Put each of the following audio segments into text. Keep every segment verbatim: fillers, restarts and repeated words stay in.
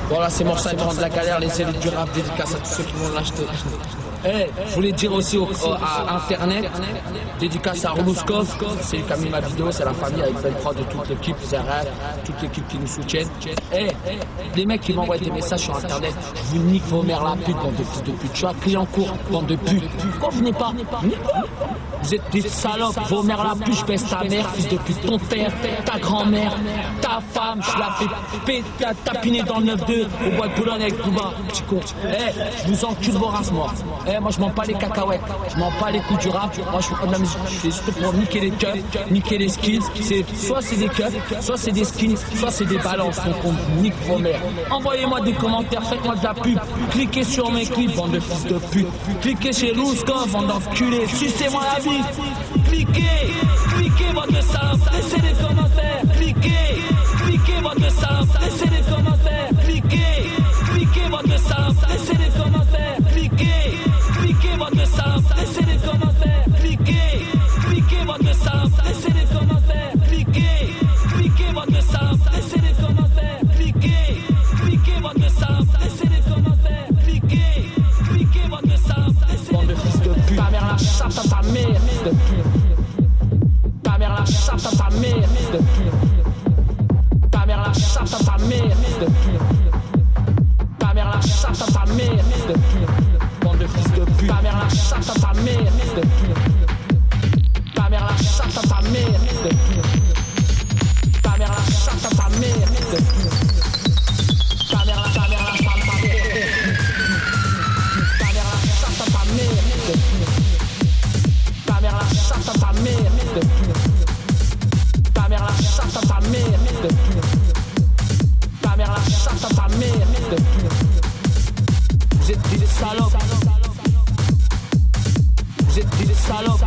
Voilà, c'est Morsa et de la galère, les élus du rap, dédicace à tous ceux qui vont l'acheter. Eh, je voulais dire aussi au, au, à Internet, dédicace à Roulouskov, c'est lui qui a mis ma vidéo, c'est la famille avec Ben Prod et toute l'équipe, Zara, toute l'équipe qui nous soutiennent. Eh, les mecs qui m'envoient des messages sur Internet, je vous nique vos mères la pute, bande de fils de pute. Je suis à Clignancourt, bande de pute. Pourquoi vous venez pas? Venez pas. Vous êtes des salopes, vos mères la pute, je baisse ta mère, fils de pute, ton père, ta grand-mère, ta femme, je la fais péter, tapiner dans le neuf deux, au bois de Boulogne avec Touba, petit con. Eh, je vous encule vos races, moi. Eh, moi je m'en pas les cacahuètes, je m'en pas les coups du rap, moi je fais pas de la musique, je fais juste pour niquer les keufs, niquer les skins, c'est, soit c'est des keufs, soit c'est des skins, soit c'est des balances, donc on nique vos mères. Envoyez-moi des commentaires, faites-moi de la pub, cliquez sur mes clips, bande de fils de pute, cliquez chez Roulouskov, bande d'enculés, sucez-moi la vie, cliquez, cliquez bande de salopes, laissez des commentaires, cliquez, cliquez bande de salopes, laissez des commentaires, cliquez, cliquez bande de salopes, laissez des commentaires, cliquez, cliquez bande de salopes, laissez des commentaires, cliquez, cliquez bande de salopes, laissez des commentaires, cliquez, cliquez bande de salopes, laissez des commentaires, cliquez, cliquez bande de salopes, laissez des commentaires, cliquez, cliquez bande de salopes, laissez des commentaires. Ta mère la chatte à ta mère, fils de pute. Ta mère la chatte à ta mère, fils de pute. Ta mère la chatte à ta mère, fils de pute. Ta mère la chatte à ta mère, fils de pute. Bande de fils de pute. Ta mère la chatte à ta mère, fils de pute. Ta mère la chatte à ta mère, fils de pute. Ta mère la chatte à ta mère, fils de pute. Ta mère la ta mère la chatte à ta mère. Ta mère la chatte à ta mère, fils de pute. Ta mère la chatte à ta mère, fils de pute. Ta mère la chatte à ta mère, fils de pute. Ta mère la chatte à ta mère, fils de pute. Vous êtes des salopes. Vous êtes des salopes.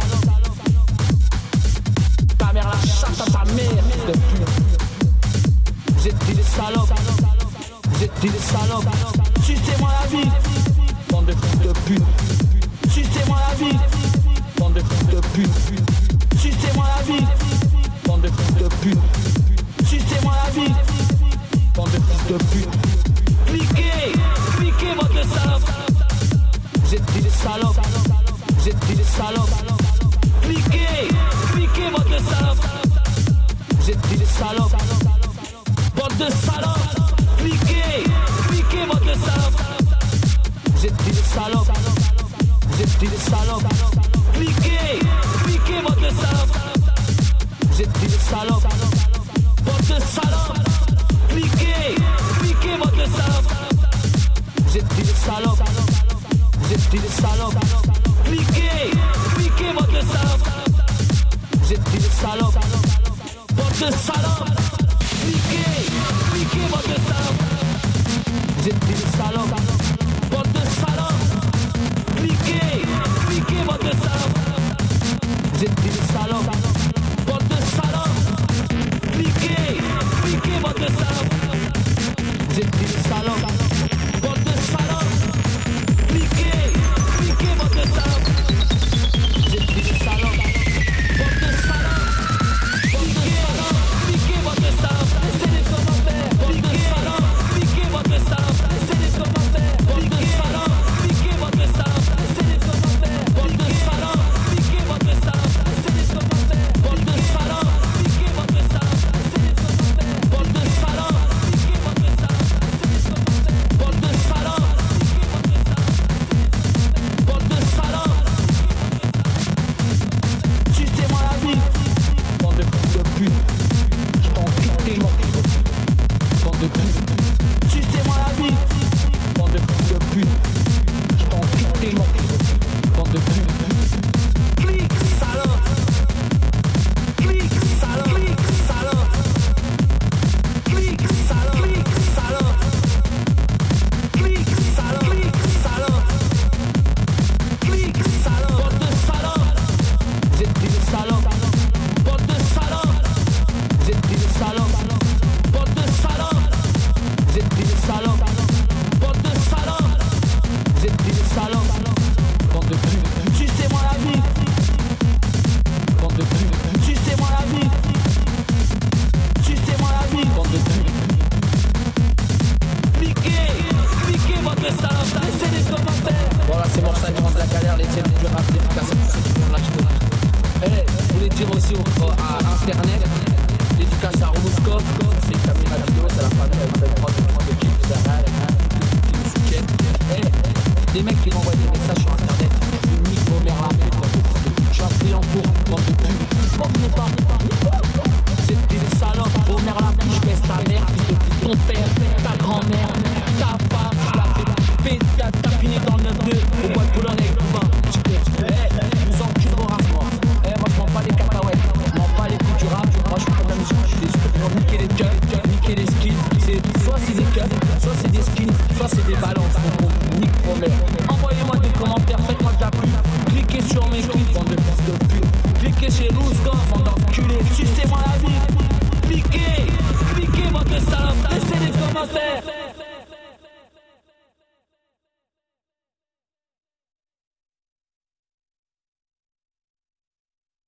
Ta mère la chatte à ta mère, fils de pute. Vous êtes des salopes. Vous êtes des salopes. Sucez-moi la vie, bande de fils de pute. Sucez-moi la vie, bande de fils de pute. Sucez-moi la vie, bande de fils de pute. Sucez-moi la vie, bande de fils de pute. Cliquez, cliquez bande de salopes. Vous êtes des salopes. Vous êtes des salopes. Cliquez, cliquez bande de salopes. Vous êtes des salopes. Bande de salopes. Cliquez, cliquez bande de salopes. Vous êtes des salopes. Vous êtes des salopes. Cliquez, cliquez bande de salopes. Vous êtes des salopes. Bande de salopes. Cliquez, cliquez bande de salopes. Vous êtes des salopes. Vous êtes des salopes. Cliquez, cliquez bande de salopes. Vous êtes des salopes. Bande de salopes. Cliquez, cliquez bande de salopes. Vous êtes des salopes. Bande de salopes. Cliquez, cliquez bande de salopes. Vous êtes des salopes. Bande de salopes. Cliquez, cliquez bande de salopes. Vous êtes des salopes. Bande de salopes. Cliquez, cliquez bande de salopes. Vous êtes des salopes. Bande de salopes. Cliquez, cliquez bande de salopes. Laissez des commentaires. Bande de salopes. Cliquez bande de salopes. Laissez des commentaires. Bande de salopes. Cliquez bande de salopes. Laissez des commentaires. Bande de salopes. Cliquez bande de salopes. Laissez des commentaires. Bande de salopes. Cliquez bande de salopes. Laissez des commentaires. Bande de salopes. Cliquez bande de salopes. Laissez des commentaires. Bande de salopes. Bande de salopes. Sucez-moi la vie, bande de fils de pute. Je t'en pique tes morceaux, bande de pute. Sucez-moi la vie, bande de fils de pute. Je t'en pique tes morceaux, bande de pute. Clique, salope. Clique, salope. Clique, salope. Clique, salope. Clique, salope. Clique, salope. Clique, salope. Clique, salope. Bande de salopes. Vous êtes des salopes. Bande de salopes. Vous êtes des salopes. Bande de salopes. Vous êtes des salopes. Bande de salopes. Vous êtes des salopes. Bande de putes. Sucez-moi la vie. Bande de putes. Sucez-moi la vie. Sucez-moi la vie. Bande de putes. Cliquez. internet. Dédicace à Rouskov, c'est Camille la vidéo, c'est la famille avec belle prod, toute l'équipe derrière, qui nous soutiennent. Hey, des mecs qui m'envoient des messages sur internet, je nique vos mères là, je suis un pris en cours, bande de pub, bon, venez pas. C'est des salopes, vos mères là, je baisse ta mère, ton père, ta grand-mère, ta femme, je la fais, fais ta tapiner dans le neuf deux, au bois de Boulogne avec Louvain. Hey, je vous encule vos races, moi. Hey, moi je m'en bats les cacahuètes, je m'en bats les coups du rap, moi je fais pas de la musique, je suis des super pour niquer les cuts, niquer les skills, c'est, soit c'est des cuts, soit c'est des skins, soit c'est des balances, donc on nique vos mères. Envoyez-moi des commentaires, faites-moi de la pub, cliquez sur mes clips, bande de fils de pute, cliquez chez Rouskov, bande d'enculés, sucez-moi la vie, cliquez, cliquez, bande de salopes, laissez des commentaires.